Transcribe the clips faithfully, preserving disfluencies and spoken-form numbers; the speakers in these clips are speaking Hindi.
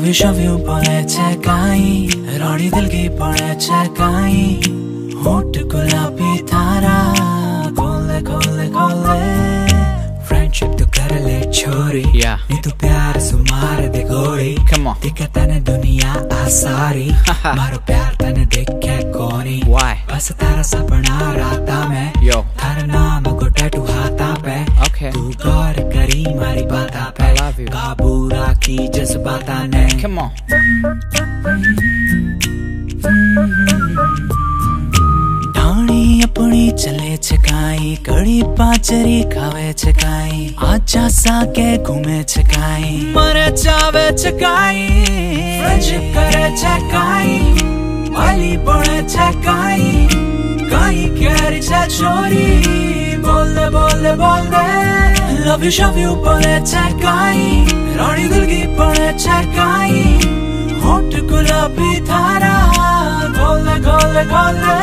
Love you shove you pone chekai Rani dil ki pone chekai Hot gulabi thara Khole khole khole Friendship tu kar le chori Yeah. Ni tu pyar sumar de gori Come on. Dekha tane duniya asari Maro pyar tane dekhe koni Why? Bas tara sapna rata mein Yo. Thara naam ko tattoo hata pe Okay. Tu gaur kari mari bata pe I love you. Kabu rakhi jazbata ne Come on. ढाणी अपनी चले छकाई कड़ी पाचरी खावे छकाई आजा साके घूमे छकाई मरे चावे छकाई फ्रेंडशिप करे छकाई वाली पड़े छकाई कहीं कैरी छे छोरी बोल दे बोल दे बोल दे लव यू शव यू पड़े छकाई रानी दिल की पड़े छकाई होठ गुलाबी थारा खोल दे खोल दे खोल दे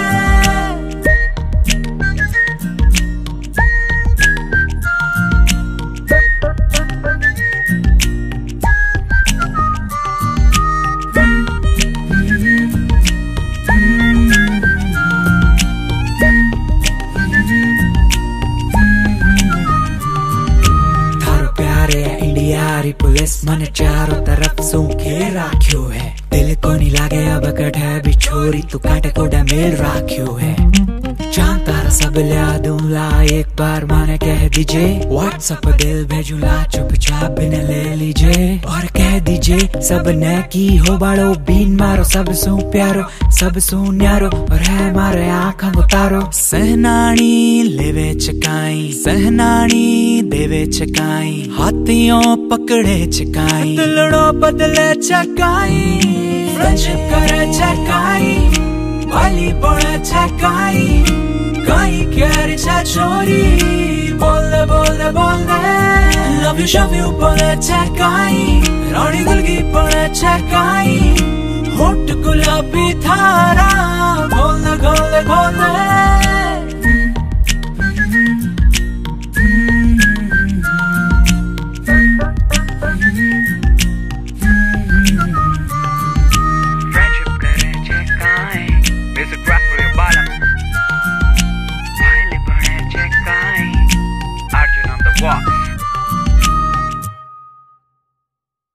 पुलिस मन चारों तरफ सू घेर राख्यो है दिल को नहीं लागे अब कट है बिछोरी तू काटे कोडा मेल राख्यो है जान तारा सब ला दूंला एक बार माने कह दीजिए व्हाट्सएप दिल भेजूला चुपचाप बिन ले लीजिए और कह दीजिए सब ने की हो बाड़ो बीन मारो सब सू प्यारो सब सू न्यारो और है मारे आँखों को तारो सहनानी लेवे चकाई सहनानी देवे चकाई हाथियों पकड़े चकाई दिलड़ो बदले चकाई फ्रेंडशिप करे चकाई वाली पड़े चकाई कहीं कैरी छे छोरी बोल दे बोल दे बोल दे लव यू शव यू पड़े चकाई रानी दिल की पड़े चकाई होठ गुलाबी थारा खोल दे खोल दे खोल दे Walk.